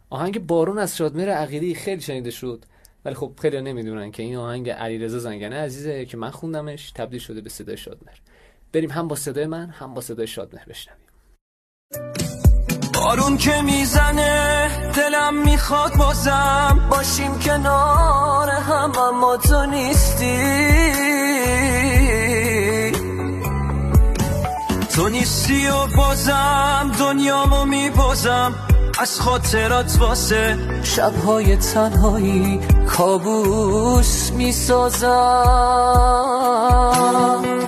آهنگ بارون از شادمهر عقیلی خیلی شنیده شد، ولی خب خیلی نمیدونن که این آهنگ علیرضا زنگنه عزیزه که من خوندمش تبدیل شده به صدای شادمهر. بریم هم با صدای من هم با صدای شادمهر بشنویم. بارون که میزنه دلم میخواد بازم باشیم کنار هم، اما تو نیستی و بازم دنیامو میبازم از خاطرات، واسه شبهای تنهایی کابوس میسازم.